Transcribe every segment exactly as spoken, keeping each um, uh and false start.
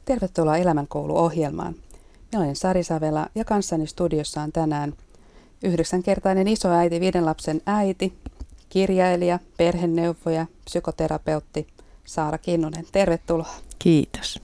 Tervetuloa Elämänkoulu-ohjelmaan. Minä olen Sari Savela ja kanssani studiossa on tänään yhdeksänkertainen isoäiti, viiden lapsen äiti, kirjailija, perheneuvoja, psykoterapeutti Saara Kinnunen. Tervetuloa. Kiitos.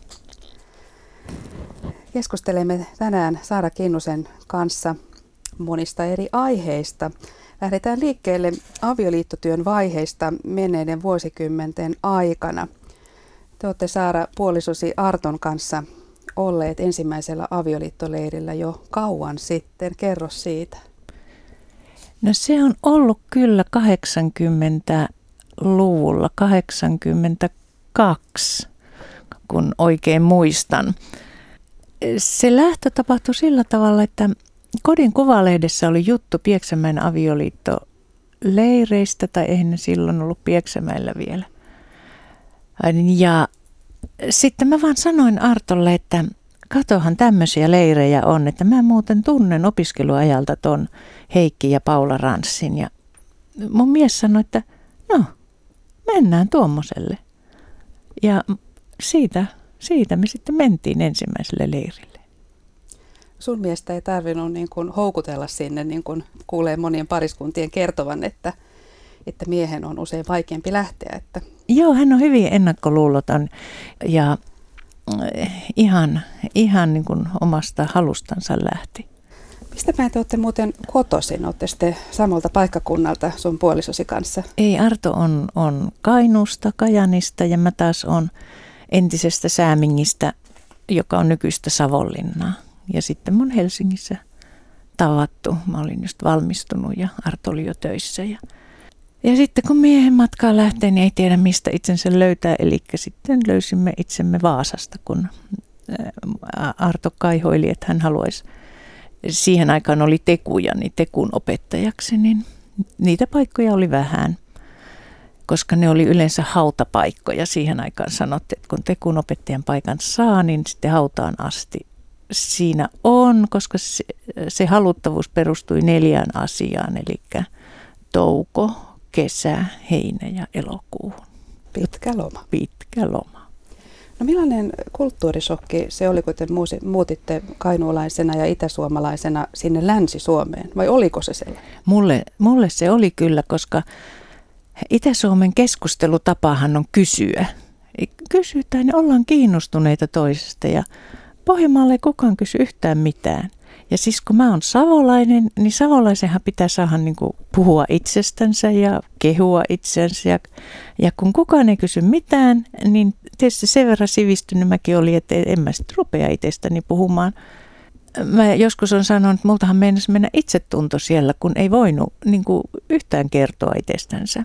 Keskustelemme tänään Saara Kinnusen kanssa monista eri aiheista. Lähdetään liikkeelle avioliittotyön vaiheista menneiden vuosikymmenten aikana. Te olette, Saara, puolisosi Arton kanssa olleet ensimmäisellä avioliittoleirillä jo kauan sitten. Kerro siitä. No se on ollut kyllä kahdeksankymmentäluvulla, kahdeksankymmentäkaksi, kun oikein muistan. Se lähtö tapahtui sillä tavalla, että Kodin Kuvalehdessä oli juttu Pieksämäen avioliittoleireistä, tai eihän ne silloin ollut Pieksämäellä vielä. Ja sitten mä vaan sanoin Artolle, että katohan tämmöisiä leirejä on, että mä muuten tunnen opiskeluajalta ton Heikki ja Paula Ranssin. Ja mun mies sanoi, että no, mennään tuommoiselle. Ja siitä, siitä me sitten mentiin ensimmäiselle leirille. Sun miestä ei tarvinnut niin kuin houkutella sinne, niin kuin kuulee monien pariskuntien kertovan, että, että miehen on usein vaikeampi lähteä. Että... Joo, hän on hyvin ennakkoluuloton ja ihan, ihan niin kuin omasta halustansa lähti. Mistä päin te olette muuten kotoisin? Olette sitten samalta paikkakunnalta sun puolisosi kanssa? Ei, Arto on, on Kainuusta, Kajanista ja mä taas on entisestä Säämingistä, joka on nykyistä Savonlinnaa. Ja sitten mun Helsingissä tavattu. Mä olin just valmistunut ja Arto oli jo töissä. Ja, ja sitten kun miehen matkaan lähtee, niin ei tiedä mistä itsensä löytää. Eli sitten löysimme itsemme Vaasasta, kun Arto kaihoili, että hän haluaisi. Siihen aikaan oli tekuja, niin tekun opettajaksi, niin niitä paikkoja oli vähän. Koska ne oli yleensä hautapaikkoja. Siihen aikaan sanottiin, että kun tekun opettajan paikan saa, niin sitten hautaan asti. Siinä on, koska se, se haluttavuus perustui neljään asiaan, eli touko, kesä, heinä ja elokuu. Pitkä loma. Pitkä loma. No millainen kulttuurisokki se oli, kun te muutitte kainuulaisena ja itäsuomalaisena sinne Länsi-Suomeen, vai oliko se sellainen? Mulle, mulle se oli kyllä, koska Itä-Suomen keskustelutapahan on kysyä. Kysytään ja ollaan kiinnostuneita toisesta ja Pohjanmaalla ei kukaan kysy yhtään mitään. Ja siis kun mä oon savolainen, niin savolaisenhan pitää saada niin kuin puhua itsestänsä ja kehua itsensä. Ja, ja kun kukaan ei kysy mitään, niin tietysti sen verran sivistynyt mäkin oli, että en mä sitten rupea itsestäni puhumaan. Mä joskus on sanonut, että multahan meinasi mennä itsetunto siellä, kun ei voinut niin kuin yhtään kertoa itsestänsä.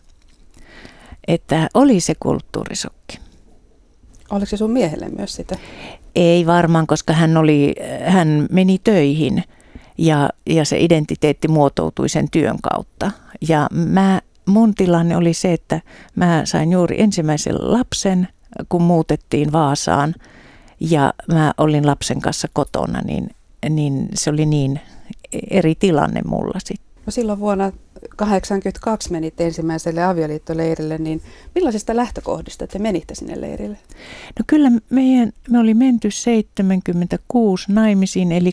Että oli se kulttuurisokki. Oliko se sun miehelle myös sitä? Ei varmaan, koska hän, oli, hän meni töihin ja, ja se identiteetti muotoutui sen työn kautta. Ja mä, mun tilanne oli se, että mä sain juuri ensimmäisen lapsen, kun muutettiin Vaasaan ja mä olin lapsen kanssa kotona, niin, niin se oli niin eri tilanne mulla sitten. No silloin vuonna tuhatyhdeksänsataakahdeksankymmentäkaksi menitte ensimmäiselle avioliittoleirille, niin millaisista lähtökohdista te menitte sinne leirille? No kyllä meidän, me oli menty seitsemänkymmentäkuusi naimisiin, eli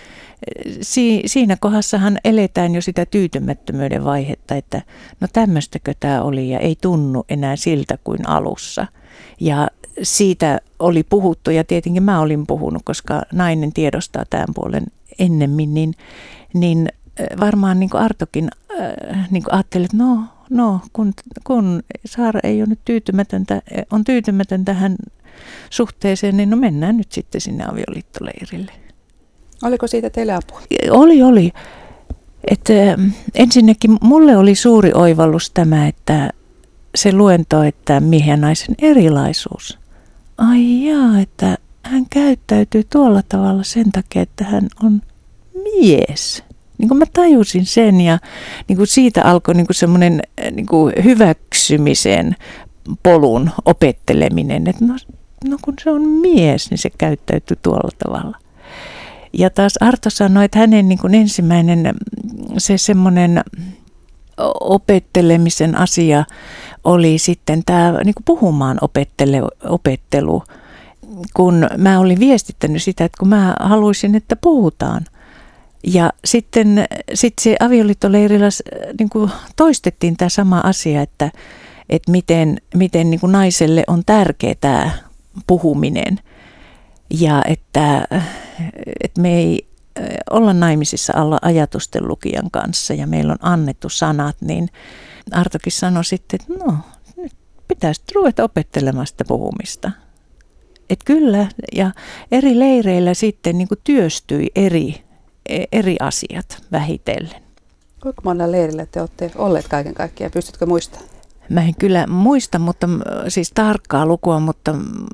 si, siinä kohdassahan eletään jo sitä tyytymättömyyden vaihetta, että no tämmöistäkö tämä oli ja ei tunnu enää siltä kuin alussa. Ja siitä oli puhuttu ja tietenkin mä olin puhunut, koska nainen tiedostaa tämän puolen ennemmin, niin, niin varmaan niin kuin Artokin äh, niin kuin ajatteli, että no, no kun, kun Saara ei ole nyt tyytymätöntä, on tyytymätön tähän suhteeseen, niin no mennään nyt sitten sinne avioliittoleirille. Oliko siitä teille apua? Oli, oli. Et, äh, ensinnäkin mulle oli suuri oivallus tämä, että se luento, että miehen ja naisen erilaisuus. Ai jaa, että hän käyttäytyy tuolla tavalla sen takia, että hän on mies. Niin kuin mä tajusin sen ja niin kuin siitä alkoi niin kuin semmoinen niin kuin hyväksymisen polun opetteleminen, että no, no kun se on mies, niin se käyttäytyy tuolla tavalla. Ja taas Arto sanoi, että hänen niin kuin ensimmäinen se semmoinen opettelemisen asia oli sitten tämä niin kuin puhumaan opettelu, opettelu. kun mä olin viestittänyt sitä, että kun mä haluaisin, että puhutaan. Ja sitten sit se avioliittoleirillä niin kuin toistettiin tämä sama asia, että, että miten, miten niin kuin naiselle on tärkeää tämä puhuminen. Ja että, että me ei olla naimisissa alla ajatusten lukijan kanssa ja meillä on annettu sanat, niin Artokin sanoi sitten, että no, nyt pitäisi ruveta opettelemaan sitä puhumista. Että kyllä, ja eri leireillä sitten niin kuin työstyi eri, eri asiat vähitellen. Kuinka monella leirillä te olette olleet kaiken kaikkiaan? Pystytkö muistamaan? Mä en kyllä muista, mutta siis tarkkaa lukua, mutta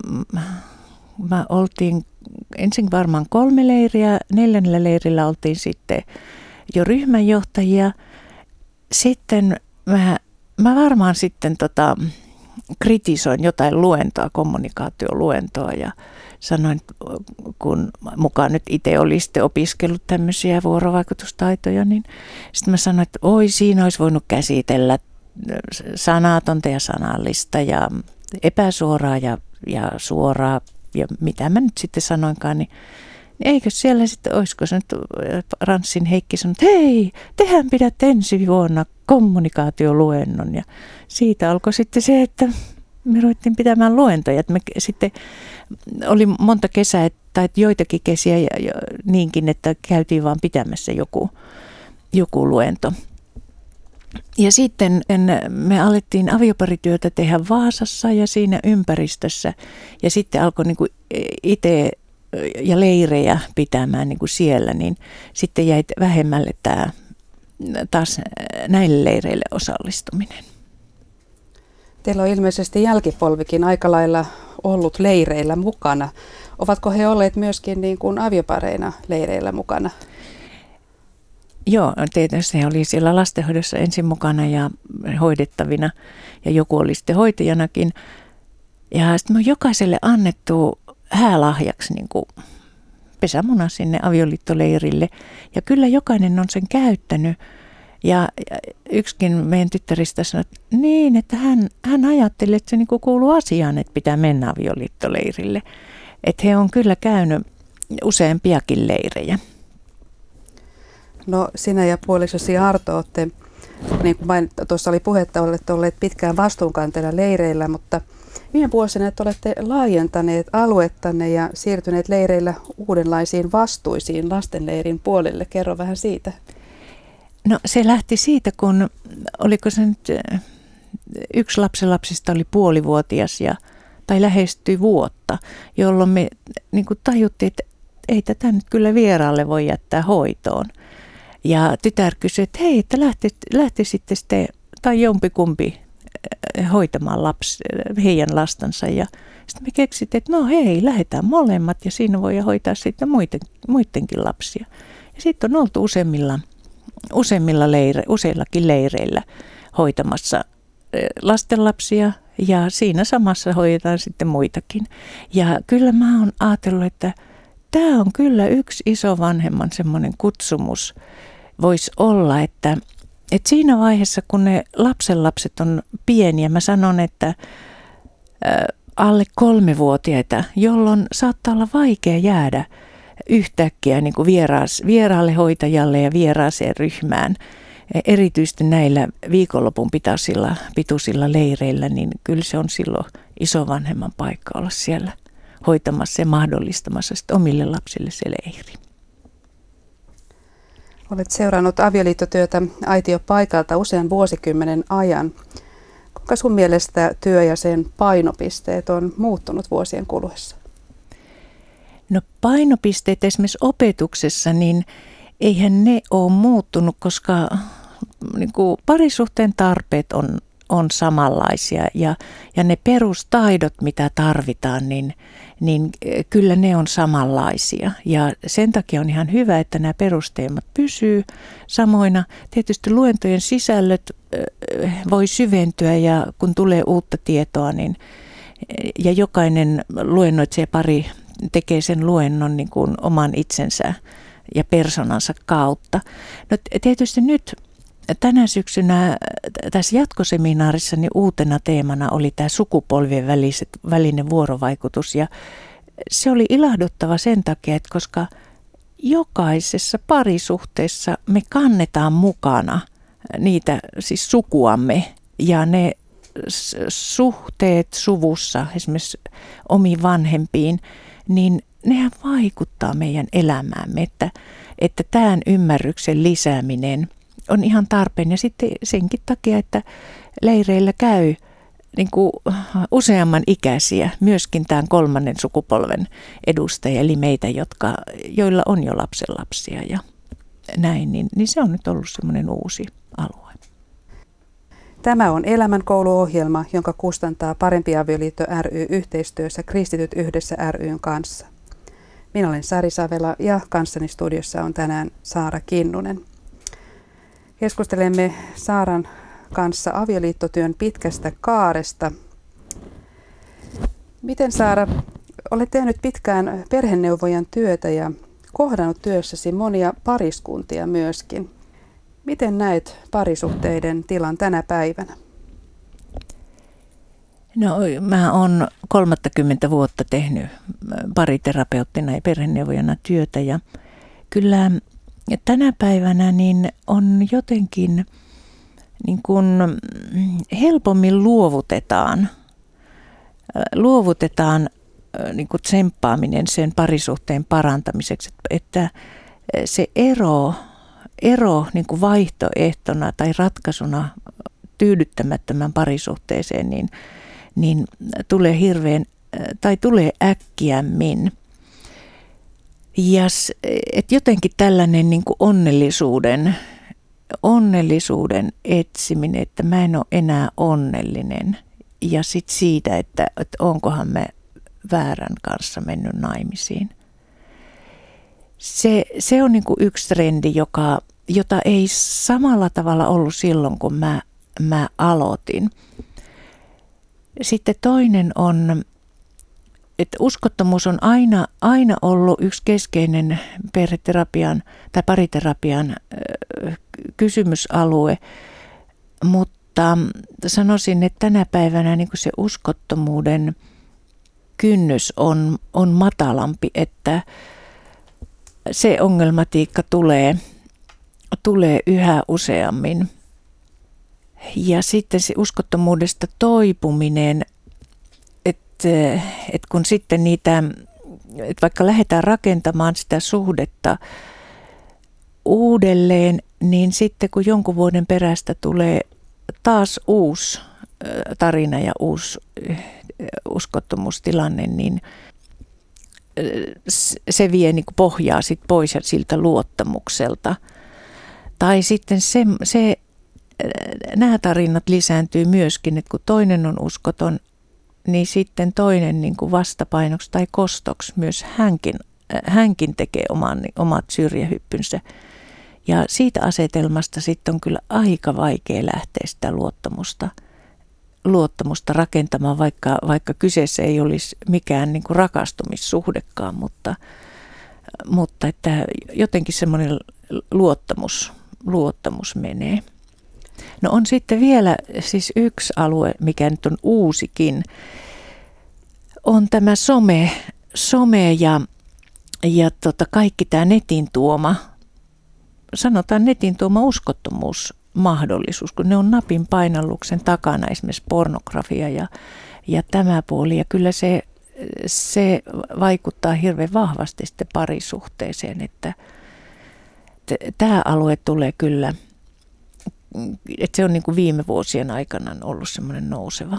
mä oltiin ensin varmaan kolme leiriä, neljännellä leirillä oltiin sitten jo ryhmänjohtajia. Sitten mä, mä varmaan sitten tota, kritisoin jotain luentoa, kommunikaatioluentoa ja sanoin, kun mukaan nyt itse olin sitten opiskellut tämmöisiä vuorovaikutustaitoja, niin sitten mä sanoin, että oi siinä olisi voinut käsitellä sanatonta ja sanallista ja epäsuoraa ja, ja suoraa ja mitä mä nyt sitten sanoinkaan, niin eikö siellä sitten, olisiko se nyt Ranssin Heikki sanonut, että hei, tehän pidätte ensi vuonna kommunikaatioluennon. Ja siitä alkoi sitten se, että me ruvettiin pitämään luentoja. Että me sitten oli monta kesää tai joitakin kesiä ja, ja niinkin, että käytiin vaan pitämässä joku, joku luento. Ja sitten me alettiin avioparityötä tehdä Vaasassa ja siinä ympäristössä. Ja sitten alkoi niin kuin itse ja leirejä pitämään niin kuin siellä, niin sitten jäi vähemmälle tämä taas näille leireille osallistuminen. Teillä on ilmeisesti jälkipolvikin aika lailla ollut leireillä mukana. Ovatko he olleet myöskin niin kuin aviopareina leireillä mukana? Joo, tietysti he oli siellä lastenhoidossa ensin mukana ja hoidettavina ja joku oli sitten hoitajanakin. Ja sitten me on jokaiselle annettu häälahjaksi niin kuin pesämuna sinne avioliittoleirille. Ja kyllä jokainen on sen käyttänyt. Ja yksikin meidän tyttäristä sanoi, että niin, että hän, hän ajatteli, että se niin kuin kuuluu asiaan, että pitää mennä avioliittoleirille. Että he on kyllä käynyt useampiakin leirejä. No sinä ja puolisosi Arto olette, niin kuin main, tuossa oli puhetta, olette olleet pitkään vastuunkantajana leireillä, mutta viime vuosina että olette laajentaneet aluettanne ja siirtyneet leireillä uudenlaisiin vastuisiin lastenleirin puolelle. Kerro vähän siitä. No se lähti siitä, kun oliko se nyt yksi lapsenlapsista oli puolivuotias ja, tai lähestyi vuotta, jolloin me niin kuin tajuttiin, että ei tätä nyt kyllä vieraalle voi jättää hoitoon. Ja tytär kysyi, että hei, että lähti, lähti sitten sitten, tai jompikumpi hoitamaan lapsi, heidän lastansa. Ja sitten me keksittiin, että no hei, lähdetään molemmat ja siinä voi hoitaa sitten muiden, muidenkin lapsia. Ja sitten on oltu useimmilla, useimmilla leire, useillakin leireillä hoitamassa lastenlapsia ja siinä samassa hoidetaan sitten muitakin. Ja kyllä mä oon ajatellut, että tämä on kyllä yksi isovanhemman semmoinen kutsumus voisi olla, että, että siinä vaiheessa kun ne lapsenlapset on pieniä, mä sanon, että ä, alle kolmevuotiaita, jolloin saattaa olla vaikea jäädä yhtäkkiä niin kuin vieraas, vieraalle hoitajalle ja vieraaseen ryhmään. Erityisesti näillä viikonlopun pituisilla, pituisilla leireillä, niin kyllä se on silloin isovanhemman paikka olla siellä hoitamassa ja mahdollistamassa sitten omille lapsille se leiri. Olet seurannut avioliittotyötä aitiopaikalta usean vuosikymmenen ajan. Kuinka sun mielestä työ ja sen painopisteet on muuttunut vuosien kuluessa? No painopisteet esimerkiksi opetuksessa, niin eihän ne ole muuttunut, koska niin kuin parisuhteen tarpeet on, on samanlaisia ja, ja ne perustaidot, mitä tarvitaan, niin, niin kyllä ne on samanlaisia. Ja sen takia on ihan hyvä, että nämä perusteemat pysyy samoina. Tietysti luentojen sisällöt voi syventyä ja kun tulee uutta tietoa, niin, ja jokainen luennoitsija pari tekee sen luennon niin kuin oman itsensä ja persoonansa kautta. No tietysti nyt tänä syksynä tässä jatkoseminaarissa niin uutena teemana oli tämä sukupolvien väliset, välinen vuorovaikutus ja se oli ilahduttava sen takia, että koska jokaisessa parisuhteessa me kannetaan mukana niitä siis sukuamme ja ne suhteet suvussa, esimerkiksi omiin vanhempiin, niin nehän vaikuttaa meidän elämäämme, että, että tämän ymmärryksen lisääminen on ihan tarpeen. Ja sitten senkin takia, että leireillä käy niin kuin useamman ikäisiä, myöskin tämän kolmannen sukupolven edustajia, eli meitä, jotka, joilla on jo lapsenlapsia ja näin, niin, niin se on nyt ollut semmoinen uusi alue. Tämä on Elämänkouluohjelma, jonka kustantaa Parempi avioliitto ry yhteistyössä Kristityt yhdessä ry:n kanssa. Minä olen Sari Savela ja kanssani studiossa on tänään Saara Kinnunen. Keskustelemme Saaran kanssa avioliittotyön pitkästä kaaresta. Miten, Saara, olet tehnyt pitkään perheneuvojan työtä ja kohdannut työssäsi monia pariskuntia myöskin. Miten näet parisuhteiden tilan tänä päivänä? No, mä oon kolmekymmentä vuotta tehnyt pariterapeuttina ja perheneuvojana työtä ja kyllä tänä päivänä niin on jotenkin niin kuin helpommin luovutetaan, luovutetaan niin kuin tsemppaaminen sen parisuhteen parantamiseksi, että se ero, ero niin kuin vaihtoehtona tai ratkaisuna tyydyttämättömän parisuhteeseen niin, niin tulee hirveän tai tulee äkkiämmin. Ja et jotenkin tällainen niin kuin onnellisuuden onnellisuuden etsiminen, että mä en ole enää onnellinen. Ja sitten siitä, että, että onkohan mä väärän kanssa mennyt naimisiin. Se, se on niin kuin yksi trendi, joka, jota ei samalla tavalla ollut silloin, kun mä, mä aloitin. Sitten toinen on, että uskottomuus on aina, aina ollut yksi keskeinen perheterapian tai pariterapian kysymysalue, mutta sanoisin, että tänä päivänä niin kuin se uskottomuuden kynnys on, on matalampi, että se ongelmatiikka tulee, tulee yhä useammin. Ja sitten se uskottomuudesta toipuminen, että, että kun sitten niitä, että vaikka lähdetään rakentamaan sitä suhdetta uudelleen, niin sitten kun jonkun vuoden perästä tulee taas uusi tarina ja uusi uskottomuustilanne, niin se vie niin kuin pohjaa sit pois siltä luottamukselta. Tai sitten se, se, nämä tarinat lisääntyy myöskin, että kun toinen on uskoton, niin sitten toinen niin kuin vastapainoksi tai kostoksi myös hänkin, hänkin tekee oman, omat syrjähyppynsä. Ja siitä asetelmasta sitten on kyllä aika vaikea lähteä sitä luottamusta, luottamusta rakentamaan, vaikka, vaikka kyseessä ei olisi mikään niin kuin rakastumissuhdekaan, mutta, mutta että jotenkin semmoinen luottamus, luottamus menee. No on sitten vielä siis yksi alue, mikä nyt on uusikin, on tämä some, some ja, ja tota kaikki tämä netin tuoma, sanotaan netin tuoma uskottomuusmahdollisuus, kun ne on napin painalluksen takana, esimerkiksi pornografia ja, ja tämä puoli. Ja kyllä se, se vaikuttaa hirveän vahvasti sitten parisuhteeseen, että tämä alue tulee kyllä, että se on niin kuin viime vuosien aikana ollut semmoinen nouseva.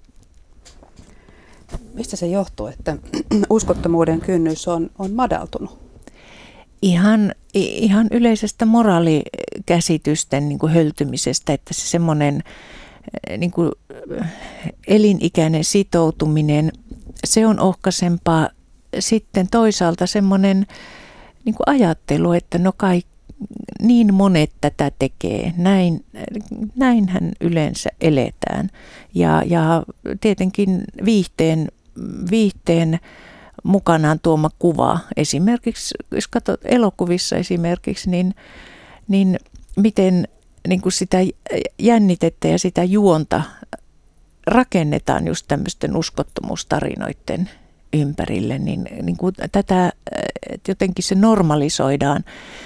Mistä se johtuu, että uskottomuuden kynnys on, on madaltunut? Ihan, ihan yleisestä moraalikäsitysten niin kuin höltymisestä, että se semmoinen niin kuin elinikäinen sitoutuminen, se on ohkaisempaa. Sitten toisaalta semmoinen niin kuin ajattelu, että no kai niin monet tätä tekee, näin, näinhän yleensä eletään. Ja, ja tietenkin viihteen, viihteen mukanaan tuoma kuva, esimerkiksi jos katsot elokuvissa esimerkiksi, niin, niin miten niin kuin sitä jännitettä ja sitä juonta rakennetaan just tämmöisten uskottomuustarinoiden ympärille, niin, niin kuin tätä, että jotenkin se normalisoidaan.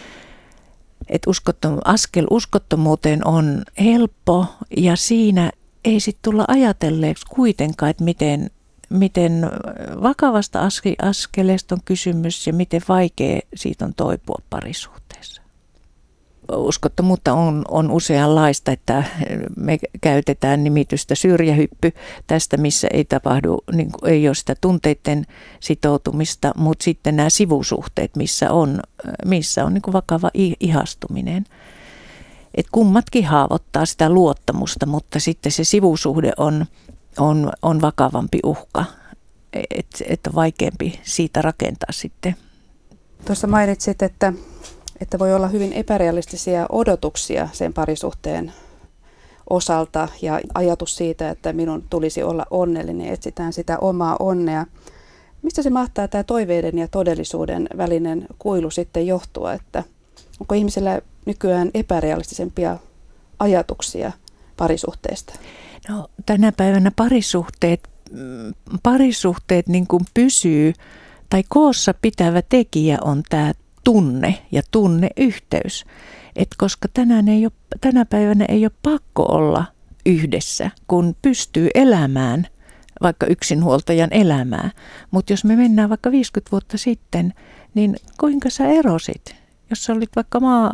Että uskottom, askel uskottomuuteen on helppo ja siinä ei sitten tulla ajatelleeksi kuitenkaan, että miten, miten vakavasta askeleesta on kysymys ja miten vaikea siitä on toipua parisuhteessa. Uskottomuutta on, on useanlaista, että me käytetään nimitystä syrjähyppy tästä, missä ei tapahdu, niin kuin, ei ole sitä tunteiden sitoutumista, mutta sitten nämä sivusuhteet, missä on, missä on niin kuin vakava ihastuminen. Et kummatkin haavoittaa sitä luottamusta, mutta sitten se sivusuhde on, on, on vakavampi uhka, että et on vaikeampi siitä rakentaa sitten. Tuossa mainitsit, että että voi olla hyvin epärealistisia odotuksia sen parisuhteen osalta ja ajatus siitä, että minun tulisi olla onnellinen, etsitään sitä omaa onnea. Mistä se mahtaa tämä toiveiden ja todellisuuden välinen kuilu sitten johtua, että onko ihmisillä nykyään epärealistisempia ajatuksia parisuhteesta? No, tänä päivänä parisuhteet, parisuhteet niin kuin pysyy tai koossa pitävä tekijä on tämä tunne ja tunneyhteys. Et koska tänään ei ole, tänä päivänä ei ole pakko olla yhdessä, kun pystyy elämään vaikka yksinhuoltajan elämää. Mutta jos me mennään vaikka viisikymmentä vuotta sitten, niin kuinka sä erosit? Jos sä olit vaikka maa,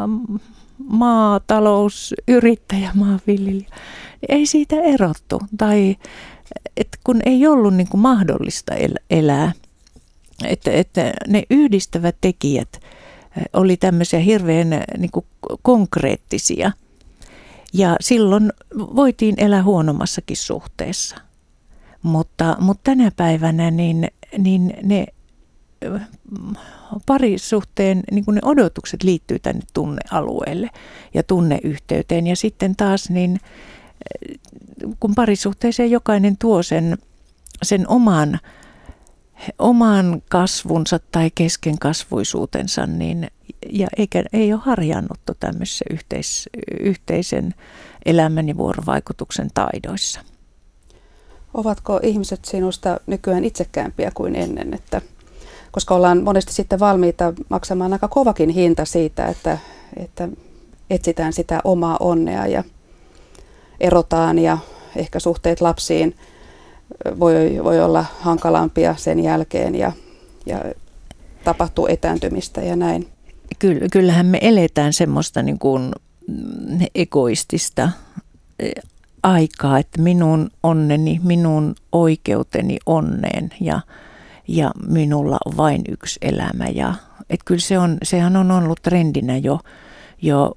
maatalousyrittäjä, maanviljelijä, niin ei siitä erottu. Tai et kun ei ollut niin kuin mahdollista elää. Että, että ne yhdistävät tekijät oli tämmöisiä hirveän niin kuin konkreettisia. Ja silloin voitiin elää huonommassakin suhteessa. Mutta, mutta tänä päivänä niin, niin ne parisuhteen niin kuin ne odotukset liittyy tänne tunnealueelle ja tunneyhteyteen. Ja sitten taas niin, kun parisuhteeseen jokainen tuo sen, sen oman oman kasvunsa tai keskenkasvuisuutensa, niin, ja eikä, ei ole harjaannuttu tämmöisessä yhteis, yhteisen elämän ja vuorovaikutuksen taidoissa. Ovatko ihmiset sinusta nykyään itsekäämpiä kuin ennen? Että, koska ollaan monesti sitten valmiita maksamaan aika kovakin hinta siitä, että, että etsitään sitä omaa onnea ja erotaan ja ehkä suhteet lapsiin Voi, voi olla hankalampia sen jälkeen ja, ja tapahtuu etääntymistä ja näin. Kyllähän me eletään semmoista niin kuin egoistista aikaa, että minun onneni, minun oikeuteni onneen ja, ja minulla on vain yksi elämä. Ja, että kyllä se on, sehän on ollut trendinä jo, jo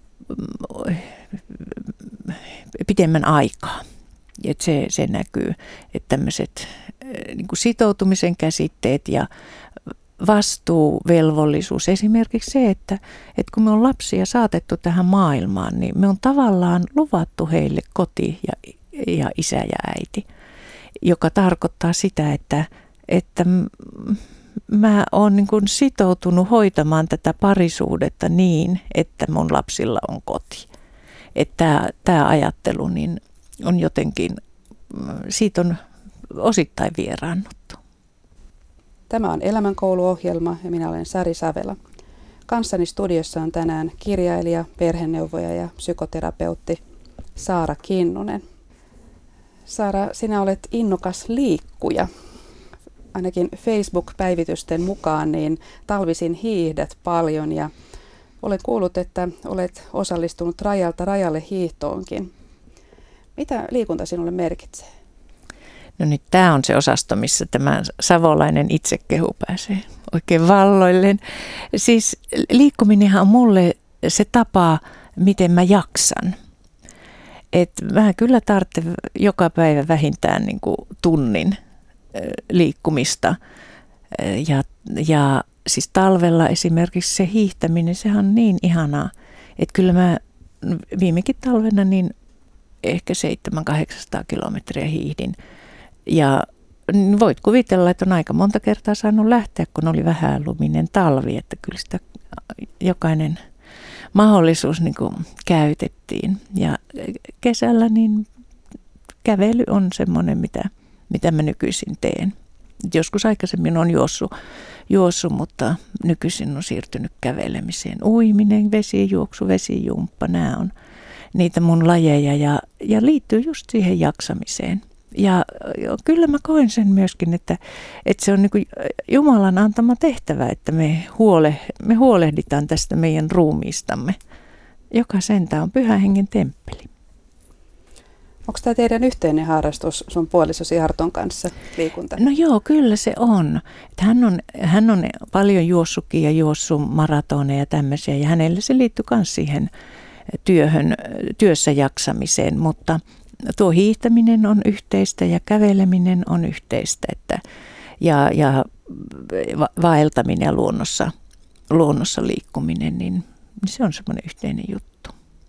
pidemmän aikaa. Että se, se näkyy, että tämmöiset niin kuin sitoutumisen käsitteet ja vastuu, velvollisuus. Esimerkiksi se, että, että kun me on lapsia saatettu tähän maailmaan, niin me on tavallaan luvattu heille koti ja, ja isä ja äiti, joka tarkoittaa sitä, että, että mä oon niin kuin sitoutunut hoitamaan tätä parisuudetta niin, että mun lapsilla on koti. Että tämä ajattelu niin on jotenkin, siitä on osittain vieraannuttu. Tämä on Elämänkouluohjelma ja minä olen Sari Savela. Kanssani studiossa on tänään kirjailija, perheneuvoja ja psykoterapeutti Saara Kinnunen. Saara, sinä olet innokas liikkuja. Ainakin Facebook-päivitysten mukaan niin talvisin hiihdät paljon ja olen kuullut, että olet osallistunut rajalta rajalle hiihtoonkin. Mitä liikunta sinulle merkitsee? No nyt tämä on se osasto, missä tämä savolainen itsekehu pääsee oikein valloilleen. Siis liikkuminenhan on mulle se tapa, miten mä jaksan. Et mä kyllä tarvitsen joka päivä vähintään niin kuin tunnin liikkumista. Ja, ja siis talvella esimerkiksi se hiihtäminen, sehän on niin ihanaa, että kyllä mä viimekin talvena niin ehkä seitsemän kahdeksansataa kilometriä hiihdin. Ja voit kuvitella, että on aika monta kertaa saanut lähteä, kun oli vähän luminen talvi, että kyllä sitä jokainen mahdollisuus niin kuin käytettiin. Ja kesällä niin kävely on semmoinen, mitä, mitä mä nykyisin teen. Joskus aikaisemmin on juossut, juossut, mutta nykyisin on siirtynyt kävelemiseen. Uiminen, vesijuoksu, vesijumppa, nämä on niitä mun lajeja ja, ja liittyy just siihen jaksamiseen. Ja kyllä mä koen sen myöskin, että, että se on niin kuin Jumalan antama tehtävä, että me, huole, me huolehditaan tästä meidän ruumiistamme, joka sentään on Pyhän Hengen temppeli. Onko tämä teidän yhteinen harrastus sun puolisosi Arton kanssa, liikunta? No joo, kyllä se on. Hän on, hän on paljon juossukin ja juossut maratoneja ja tämmöisiä, ja hänelle se liittyy myös siihen työhön, työssä jaksamiseen, mutta tuo hiihtäminen on yhteistä ja käveleminen on yhteistä, että, ja, ja vaeltaminen ja luonnossa, luonnossa liikkuminen, niin se on semmoinen yhteinen juttu.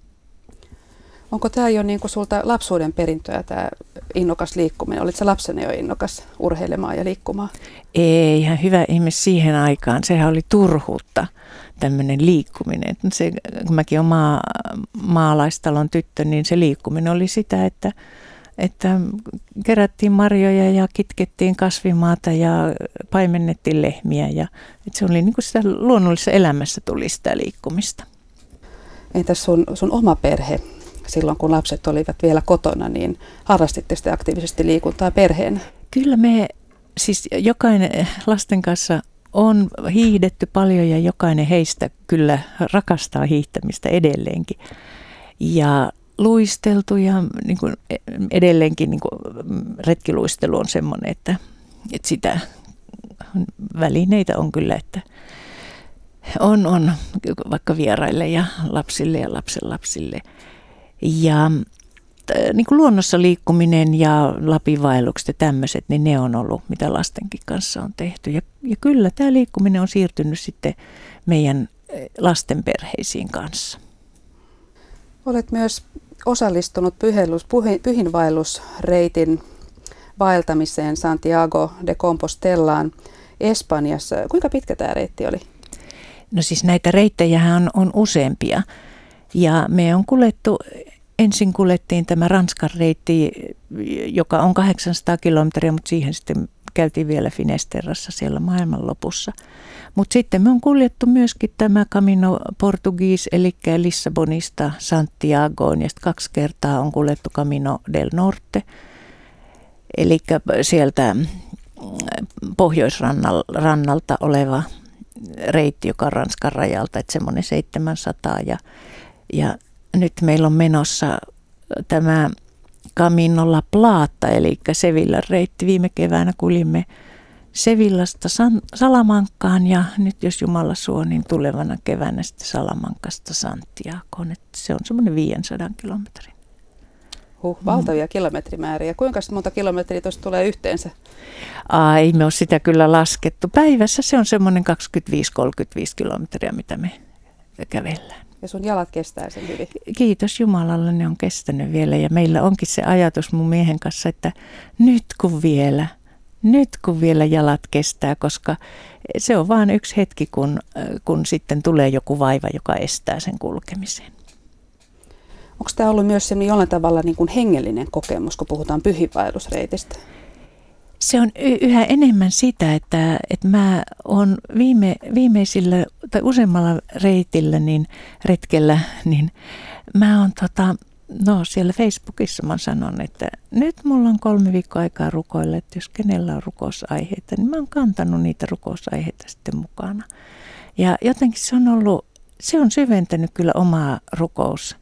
Onko tämä jo niin kuin sulta lapsuuden perintöä, tämä innokas liikkuminen? Olitko lapsena jo innokas urheilemaan ja liikkumaan? Ei, ihan hyvä ihme siihen aikaan. Sehän oli turhuutta, tämmöinen liikkuminen. Se, kun mäkin olen maa, maalaistalon tyttö, niin se liikkuminen oli sitä, että, että kerättiin marjoja ja kitkettiin kasvimaata ja paimennettiin lehmiä. Ja, että se oli niin kuin sitä luonnollisessa elämässä tuli sitä liikkumista. Entäs sun, sun oma perhe? Silloin kun lapset olivat vielä kotona, niin harrastitte sitten aktiivisesti liikuntaa perheenä? Kyllä me, siis jokainen lasten kanssa on hiihdetty paljon ja jokainen heistä kyllä rakastaa hiihtämistä edelleenkin. Ja luisteltu ja niin kuin edelleenkin niin kuin retkiluistelu on semmoinen, että, että sitä välineitä on kyllä, että on, on vaikka vieraille ja lapsille ja lapsenlapsille. Ja niin kuin luonnossa liikkuminen ja Lapinvaellukset ja tämmöiset, niin ne on ollut, mitä lastenkin kanssa on tehty. Ja, ja kyllä tämä liikkuminen on siirtynyt sitten meidän lasten perheisiin kanssa. Olet myös osallistunut pyhellus, pyhinvaellusreitin vaeltamiseen Santiago de Compostelaan Espanjassa. Kuinka pitkä tämä reitti oli? No siis näitä reittejähän on, on useampia. Ja me on kuljettu, ensin kuljettiin tämä Ranskan reitti, joka on kahdeksansataa kilometriä, mutta siihen sitten käytiin vielä Finesterrassa siellä maailman lopussa. Mutta sitten me on kuljettu myöskin tämä Camino Portugues, eli Lissabonista Santiagoon, ja sitten kaksi kertaa on kuljettu Camino del Norte, eli sieltä pohjoisrannalta oleva reitti, joka on Ranskan rajalta, että semmoinen seitsemänsataa ja Ja nyt meillä on menossa tämä Camino La Plata, eli Sevillan reitti. Viime keväänä kuljimme Sevillasta Salamancaan ja nyt jos Jumala suo, niin tulevana keväänä sitten Salamancasta Santiagoon. Että se on semmoinen viisisataa kilometrin. Huh, valtavia mm. kilometrimääriä. Kuinka monta kilometriä tuosta tulee yhteensä? Aa, ei me ole sitä kyllä laskettu. Päivässä se on semmoinen kaksikymmentäviisi kolmekymmentäviisi kilometriä, mitä me kävellään. Ja sun jalat kestää sen hyvin? Kiitos Jumalalle, ne on kestänyt vielä. Ja meillä onkin se ajatus mun miehen kanssa, että nyt kun vielä, nyt kun vielä jalat kestää, koska se on vain yksi hetki, kun, kun sitten tulee joku vaiva, joka estää sen kulkemisen. Onko tämä ollut myös jollain tavalla niin kuin hengellinen kokemus, kun puhutaan pyhinvaellusreitistä? Se on y- yhä enemmän sitä, että, että mä oon viime, viimeisillä tai useammalla reitillä, niin retkellä, niin mä oon tota, no siellä Facebookissa mä sanon, että nyt mulla on kolme viikkoa aikaa rukoilla, että jos kenellä on rukousaiheita, niin mä oon kantanut niitä rukousaiheita sitten mukana. Ja jotenkin se on ollut, se on syventänyt kyllä omaa rukous,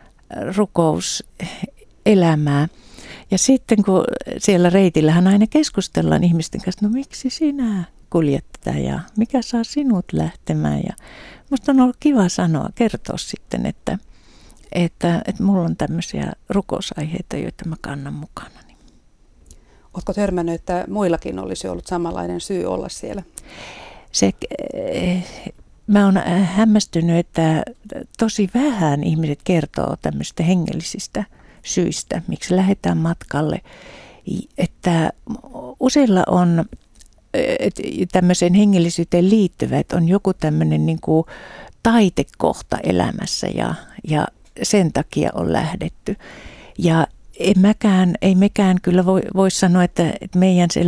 rukouselämää. Ja sitten kun siellä reitillähän aina keskustellaan ihmisten kanssa, no miksi sinä kuljet tätä ja mikä saa sinut lähtemään. Ja musta on ollut kiva sanoa, kertoa sitten, että, että, että mulla on tämmöisiä rukousaiheita, joita mä kannan mukana. Oletko törmännyt, että muillakin olisi ollut samanlainen syy olla siellä? Se, mä oon hämmästynyt, että tosi vähän ihmiset kertoo tämmöistä hengellisistä syistä, miksi lähdetään matkalle. Että useilla on tämmöiseen hengellisyyteen liittyvä, että on joku tämmöinen niin kuin taitekohta elämässä ja, ja sen takia on lähdetty. Ja en mäkään, ei mekään kyllä voi, voi sanoa, että, että meidän siellä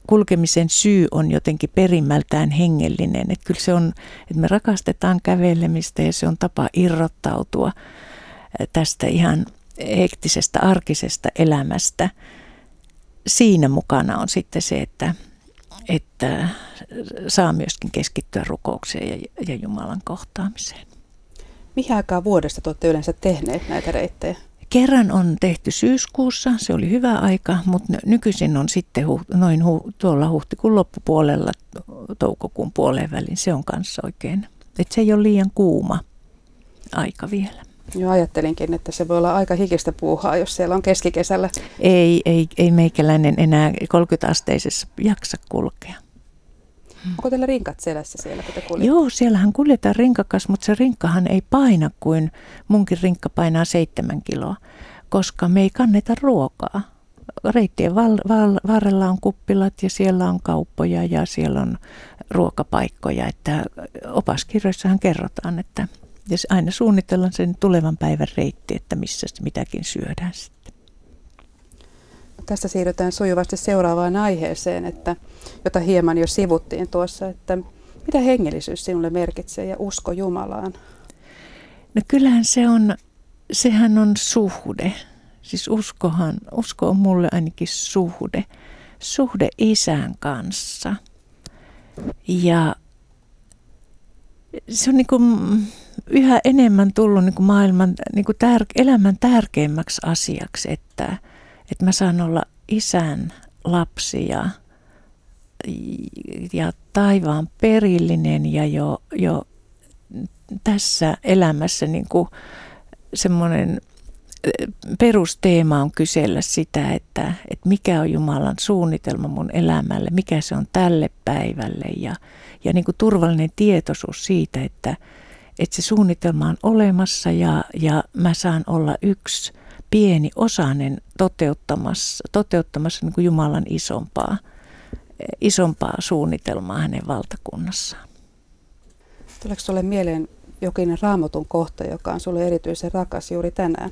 kulkemisen syy on jotenkin perimmältään hengellinen. Että kyllä se on, että me rakastetaan kävelemistä ja se on tapa irrottautua tästä ihan hektisestä arkisesta elämästä. Siinä mukana on sitten se, että, että saa myöskin keskittyä rukoukseen ja, ja Jumalan kohtaamiseen. Mihin aikaa vuodesta te olette yleensä tehneet näitä reittejä? Kerran on tehty syyskuussa, se oli hyvä aika, mutta nykyisin on sitten hu, noin hu, tuolla huhtikuun loppupuolella, toukokuun puoleen väliin, se on kanssa oikein. Että se ei ole liian kuuma aika vielä. Joo, ajattelinkin, että se voi olla aika hikistä puuhaa, jos siellä on keskikesällä. Ei, ei, ei meikäläinen enää kolmekymmentä-asteisessa jaksa kulkea. Onko teillä rinkat selässä siellä, kun te kuljette? Joo, siellähän kuljetaan rinkakas, mutta se rinkkahan ei paina kuin munkin rinkka painaa seitsemän kiloa, koska me ei kanneta ruokaa. Reittien val- val- varrella on kuppilat ja siellä on kauppoja ja siellä on ruokapaikkoja. Että opaskirjoissahan kerrotaan, että jos aina suunnitellaan sen tulevan päivän reitti, että missä mitäkin syödään sitten. Tästä siirrytään sujuvasti seuraavaan aiheeseen, että, jota hieman jo sivuttiin tuossa, että mitä hengellisyys sinulle merkitsee ja usko Jumalaan? No kyllähän se on, sehän on suhde. Siis uskohan, usko on mulle ainakin suhde. Suhde Isän kanssa. Ja se on niin kuin yhä enemmän tullut niin kuin maailman, niin kuin tär, elämän tärkeimmäksi asiaksi, että Että mä saan olla Isän lapsi ja, ja taivaan perillinen ja jo, jo tässä elämässä niin kuin semmoinen perusteema on kysellä sitä, että, että mikä on Jumalan suunnitelma mun elämälle, mikä se on tälle päivälle ja, ja niin kuin turvallinen tietoisuus siitä, että, että se suunnitelma on olemassa ja, ja mä saan olla yksi pieni osainen toteuttamassa, toteuttamassa niin kuin Jumalan isompaa, isompaa suunnitelmaa hänen valtakunnassaan. Tuleeko sinulle mieleen jokin Raamatun kohta, joka on sinulle erityisen rakas juuri tänään?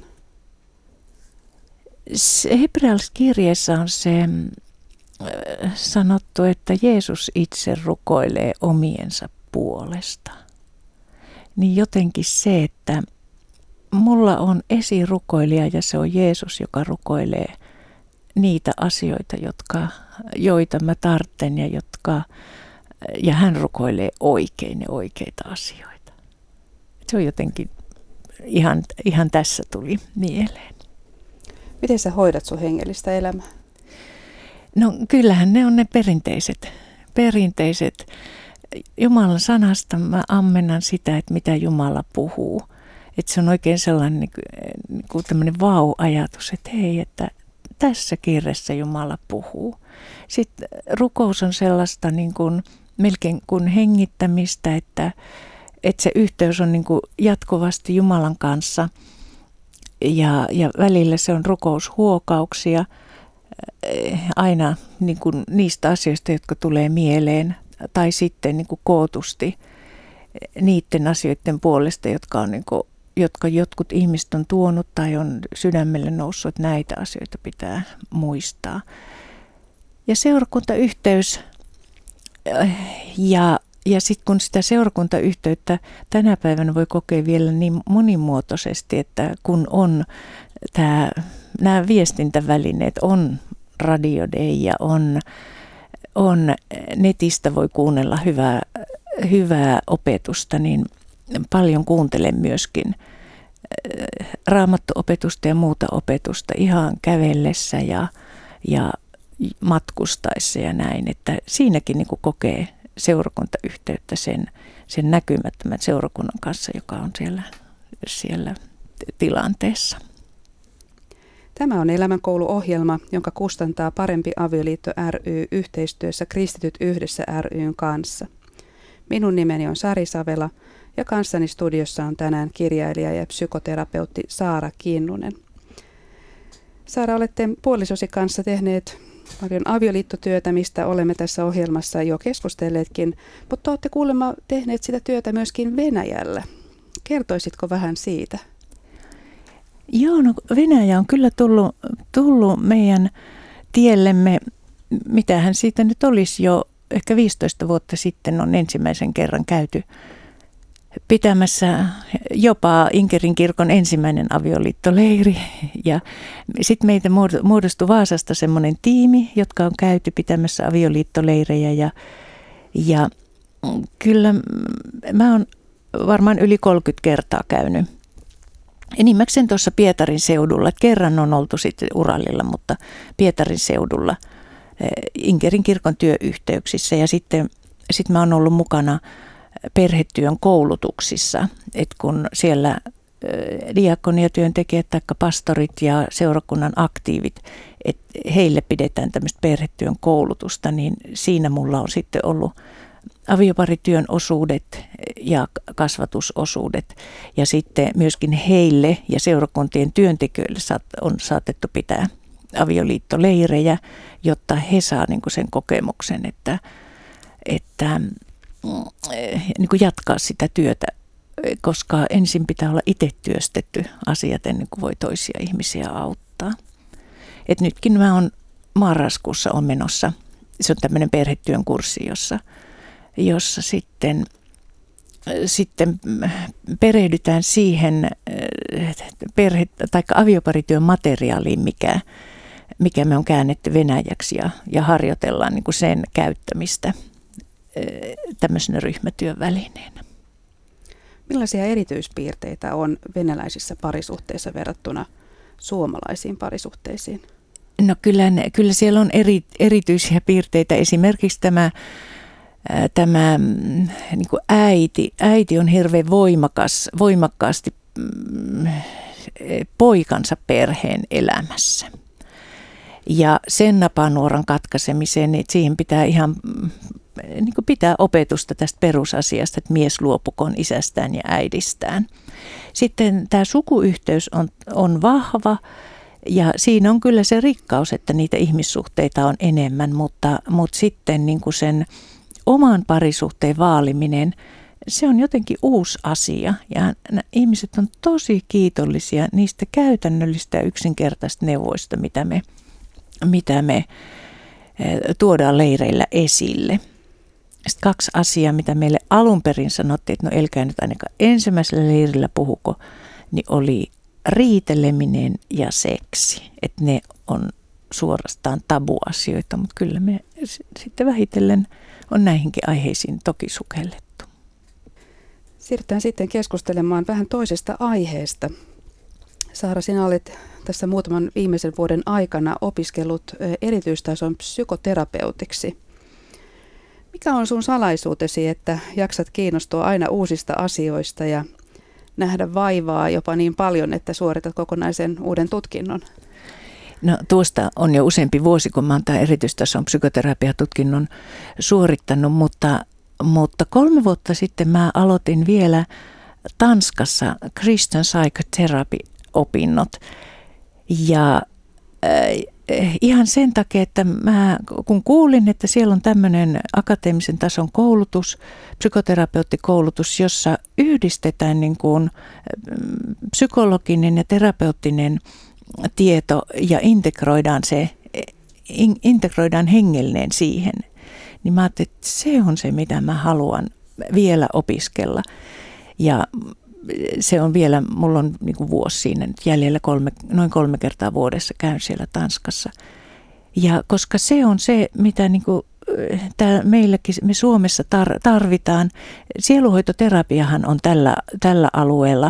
Hebrealaiskirjeessä on se sanottu, että Jeesus itse rukoilee omiensa puolesta. Niin jotenkin se, että mulla on esirukoilija ja se on Jeesus, joka rukoilee niitä asioita, jotka, joita mä tarvitsen ja, jotka, ja hän rukoilee oikein ja oikeita asioita. Se on jotenkin ihan, ihan tässä tuli mieleen. Miten sä hoidat sun hengellistä elämää? No kyllähän ne on ne perinteiset, perinteiset. Jumalan sanasta mä ammennan sitä, että mitä Jumala puhuu. Että se on oikein sellainen niin kuin, niin kuin tämmöinen vau-ajatus, että hei, että tässä kirjassa Jumala puhuu. Sitten rukous on sellaista niin kuin, melkein kuin hengittämistä, että, että se yhteys on niin kuin jatkuvasti Jumalan kanssa ja, ja välillä se on rukoushuokauksia aina niin kuin niistä asioista, jotka tulee mieleen tai sitten niin kuin kootusti niiden asioiden puolesta, jotka on niin kuin jotka jotkut ihmiset on tuonut tai on sydämelle noussut, että näitä asioita pitää muistaa. Ja seurakuntayhteys, ja, ja sitten kun sitä seurakuntayhteyttä tänä päivänä voi kokea vielä niin monimuotoisesti, että kun on tämä, nämä viestintävälineet, on Radio Day ja on, on netistä voi kuunnella hyvää, hyvää opetusta, niin paljon kuuntelen myöskin raamattuopetusta ja muuta opetusta ihan kävellessä ja, ja matkustaessa ja näin. Että siinäkin niin kuin kokee seurakuntayhteyttä sen, sen näkymättömän seurakunnan kanssa, joka on siellä, siellä tilanteessa. Tämä on Elämänkoulu-ohjelma, jonka kustantaa Parempi avioliitto ry yhteistyössä Kristityt yhdessä ry:n kanssa. Minun nimeni on Sari Savela. Ja kanssani studiossa on tänään kirjailija ja psykoterapeutti Saara Kinnunen. Saara, olette puolisosi kanssa tehneet paljon avioliittotyötä, mistä olemme tässä ohjelmassa jo keskustelleetkin, mutta olette kuulemma tehneet sitä työtä myöskin Venäjällä. Kertoisitko vähän siitä? Joo, no Venäjä on kyllä tullut, tullut meidän tiellemme mitähän siitä nyt olisi jo ehkä viisitoista vuotta sitten on ensimmäisen kerran käyty pitämässä jopa Inkerin kirkon ensimmäinen avioliittoleiri. Ja sitten meitä muodostui Vaasasta semmoinen tiimi, jotka on käyty pitämässä avioliittoleirejä. Ja, ja kyllä mä oon varmaan yli kolmekymmentä kertaa käynyt. Enimmäkseen tuossa Pietarin seudulla. Kerran on oltu sitten Uralilla, mutta Pietarin seudulla Inkerin kirkon työyhteyksissä. Ja sitten sit mä oon ollut mukana perhetyön koulutuksissa, että kun siellä diakoniatyöntekijät tai pastorit ja seurakunnan aktiivit, että heille pidetään tämmöistä perhetyön koulutusta, niin siinä mulla on sitten ollut avioparityön osuudet ja kasvatusosuudet. Ja sitten myöskin heille ja seurakuntien työntekijöille on saatettu pitää avioliittoleirejä, jotta he saa niin kuin sen kokemuksen, että, että niin kuin jatkaa sitä työtä, koska ensin pitää olla itse työstetty asiat ennen kuin voi toisia ihmisiä auttaa. Et nytkin mä oon marraskuussa on menossa, se on tämmöinen perhetyön kurssi, jossa, jossa sitten, sitten perehdytään siihen perhe- tai avioparityön materiaaliin, mikä, mikä me on käännetty venäjäksi ja, ja harjoitellaan niin kuin sen käyttämistä tämmöisenä ryhmätyön välineenä. Millaisia erityispiirteitä on venäläisissä parisuhteissa verrattuna suomalaisiin parisuhteisiin? No kyllä, kyllä siellä on eri, erityisiä piirteitä. Esimerkiksi tämä, tämä niin kuin äiti. Äiti on hirveän voimakas, voimakkaasti poikansa perheen elämässä. Ja sen napanuoran katkaisemiseen, niin siihen pitää ihan niin kuin pitää opetusta tästä perusasiasta, että mies luopukoon isästään ja äidistään. Sitten tämä sukuyhteys on, on vahva ja siinä on kyllä se rikkaus, että niitä ihmissuhteita on enemmän, mutta, mutta sitten niin kuin sen oman parisuhteen vaaliminen, se on jotenkin uusi asia ja ihmiset on tosi kiitollisia niistä käytännöllistä ja yksinkertaisista neuvoista, mitä me, mitä me tuodaan leireillä esille. Sitten kaksi asiaa, mitä meille alun perin sanottiin, että no älkää nyt ainakaan ensimmäisellä leirillä puhuko, niin oli riiteleminen ja seksi. Että ne on suorastaan tabuasioita, mutta kyllä me sitten vähitellen on näihinkin aiheisiin toki sukellettu. Siirrytään sitten keskustelemaan vähän toisesta aiheesta. Saara, sinä olet tässä muutaman viimeisen vuoden aikana opiskellut erityistason psykoterapeutiksi. Mikä on sun salaisuutesi, että jaksat kiinnostua aina uusista asioista ja nähdä vaivaa jopa niin paljon, että suoritat kokonaisen uuden tutkinnon? No tuosta on jo useampi vuosi, kun mä oon tämän erityistason psykoterapiatutkinnon suorittanut, mutta, mutta kolme vuotta sitten mä aloitin vielä Tanskassa Christian Psychotherapy-opinnot ja äh, ihan sen takia, että mä kun kuulin, että siellä on tämmöinen akateemisen tason koulutus, psykoterapeuttikoulutus, jossa yhdistetään niin kuin psykologinen ja terapeuttinen tieto ja integroidaan se, in, integroidaan hengellinen siihen, niin mä ajattelin, että se on se, mitä mä haluan vielä opiskella. Ja se on vielä, mulla on niin kuin vuosi siinä nyt jäljellä, kolme, noin kolme kertaa vuodessa käyn siellä Tanskassa. Ja koska se on se, mitä niin kuin tää meilläkin, me Suomessa tar, tarvitaan. Sieluhoitoterapiahan on tällä, tällä alueella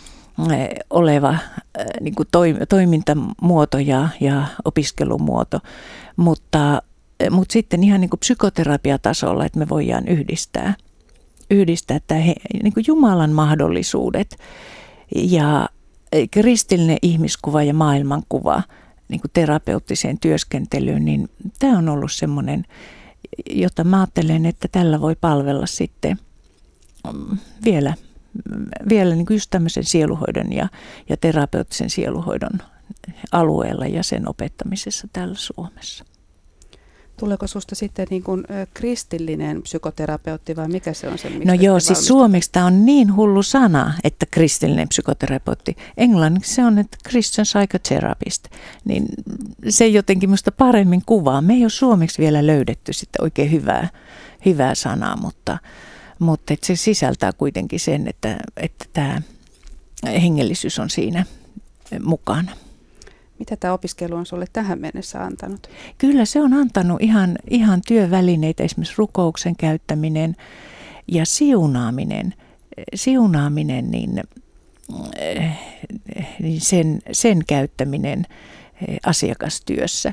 oleva niin kuin toimintamuoto ja, ja opiskelumuoto, mutta, mutta sitten ihan niin kuin psykoterapiatasolla, että me voidaan yhdistää, yhdistää tämä niin kuin Jumalan mahdollisuudet ja kristillinen ihmiskuva ja maailmankuva niin kuin terapeuttiseen työskentelyyn, niin tämä on ollut semmoinen, jota mä ajattelen, että tällä voi palvella sitten vielä vielä niin kuin just tämmöisen sieluhoidon ja, ja terapeuttisen sieluhoidon alueella ja sen opettamisessa täällä Suomessa. Tuleeko susta sitten niin kuin ö, kristillinen psykoterapeutti vai mikä se on se? No joo, siis suomeksi tämä on niin hullu sana, että kristillinen psykoterapeutti. Englanniksi se on, että Christian psychotherapist. Niin se jotenkin minusta paremmin kuvaa. Me ei ole suomeksi vielä löydetty sitten oikein hyvää, hyvää sanaa, mutta, mutta että se sisältää kuitenkin sen, että, että tämä hengellisyys on siinä mukana. Mitä tämä opiskelu on sinulle tähän mennessä antanut? Kyllä se on antanut ihan, ihan työvälineitä, esimerkiksi rukouksen käyttäminen ja siunaaminen. Siunaaminen, niin, niin sen, sen käyttäminen asiakastyössä.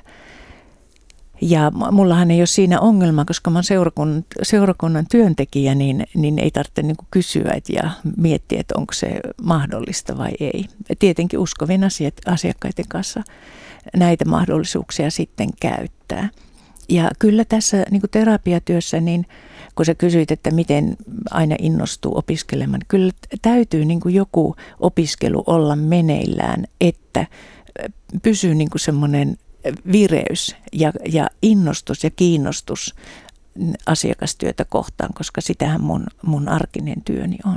Ja mullahan ei ole siinä ongelma, koska mä olen seurakunnan, seurakunnan työntekijä, niin, niin ei tarvitse niin kuin kysyä ja miettiä, että onko se mahdollista vai ei. Tietenkin uskovien asiat, asiakkaiden kanssa näitä mahdollisuuksia sitten käyttää. Ja kyllä tässä niin kuin terapiatyössä, niin kun sä kysyit, että miten aina innostuu opiskelemaan, niin kyllä täytyy niin kuin joku opiskelu olla meneillään, että pysyy niin kuin semmoinen vireys ja, ja innostus ja kiinnostus asiakastyötä kohtaan, koska sitähän mun, mun arkinen työni on.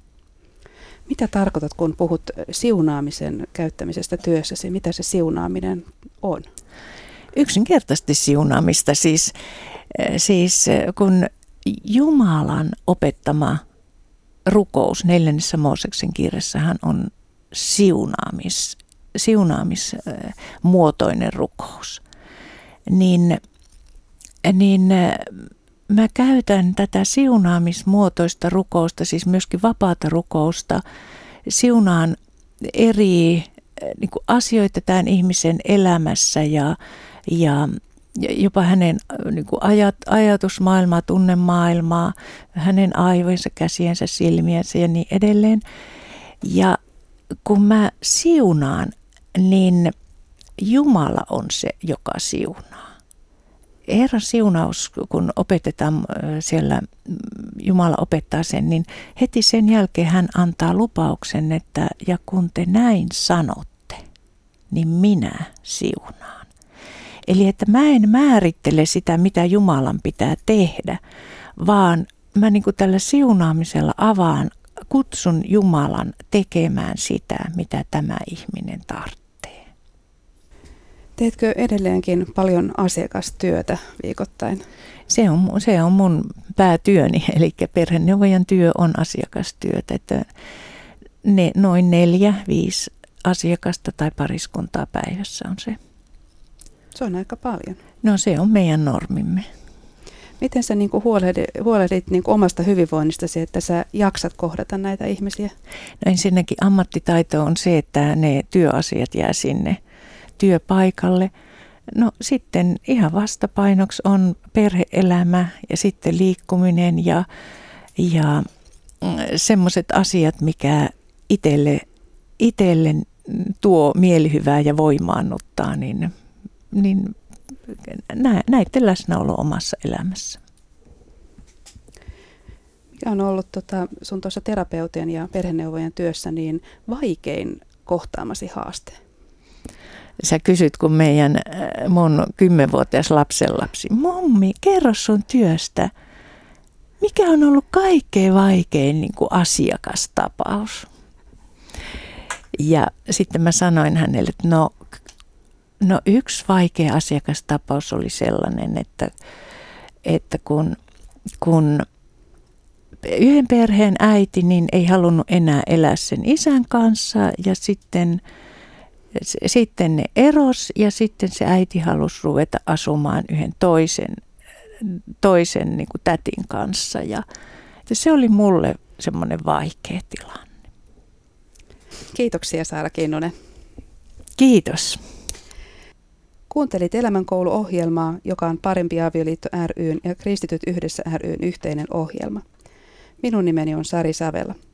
Mitä tarkoitat, kun puhut siunaamisen käyttämisestä työssäsi? Mitä se siunaaminen on? Yksinkertaisesti siunaamista. Siis, siis kun Jumalan opettama rukous neljännessä Mooseksen kirjassahan on siunaamis siunaamismuotoinen rukous, niin, niin mä käytän tätä siunaamismuotoista rukousta, siis myöskin vapaata rukousta, siunaan eri niin kuin asioita tämän ihmisen elämässä ja, ja jopa hänen niin kuin ajat, ajatusmaailmaa, tunnemaailmaa, hänen aivoinsa, käsiensä, silmiensä ja niin edelleen. Ja kun mä siunaan, niin Jumala on se, joka siunaa. Herran siunaus, kun opetetaan siellä, Jumala opettaa sen, niin heti sen jälkeen hän antaa lupauksen, että ja kun te näin sanotte, niin minä siunaan. Eli että mä en määrittele sitä, mitä Jumalan pitää tehdä, vaan mä niin kuin tällä siunaamisella avaan, kutsun Jumalan tekemään sitä, mitä tämä ihminen tarvitsee. Teetkö edelleenkin paljon asiakastyötä viikoittain? Se on, se on mun päätyöni, eli perheneuvojan työ on asiakastyötä. Että ne, noin neljä, viisi asiakasta tai pariskuntaa päivässä on se. Se on aika paljon. No se on meidän normimme. Miten sä niin kuin huolehdit, huolehdit niin kuin omasta hyvinvoinnistasi, että sä jaksat kohdata näitä ihmisiä? No ensinnäkin ammattitaito on se, että ne työasiat jää sinne työpaikalle. No sitten ihan vastapainoksi on perhe-elämä ja sitten liikkuminen ja, ja semmoiset asiat, mikä itselle, itselle tuo mielihyvää ja voimaannuttaa, niin, niin näiden läsnäolo omassa elämässä. Mikä on ollut tota, sun tuossa terapeutien ja perheneuvojan työssä niin vaikein kohtaamasi haaste? Sä kysyt, kun meidän mun kymmenvuotias lapsenlapsi, mummi, kerro sun työstä. Mikä on ollut kaikkein vaikein niin kuin asiakastapaus? Ja sitten mä sanoin hänelle, että no, no yksi vaikea asiakastapaus oli sellainen, että, että kun, kun yhden perheen äiti niin ei halunnut enää elää sen isän kanssa ja sitten, sitten ne eros ja sitten se äiti halusi ruveta asumaan yhden toisen, toisen niin kuin tätin kanssa ja se oli mulle semmoinen vaikea tilanne. Kiitoksia Saara Kinnunen. Kiitos. Kuuntelit Elämänkoulu-ohjelmaa, joka on Parempi avioliitto ry:n ja Kristityt yhdessä ry:n yhteinen ohjelma. Minun nimeni on Sari Savela.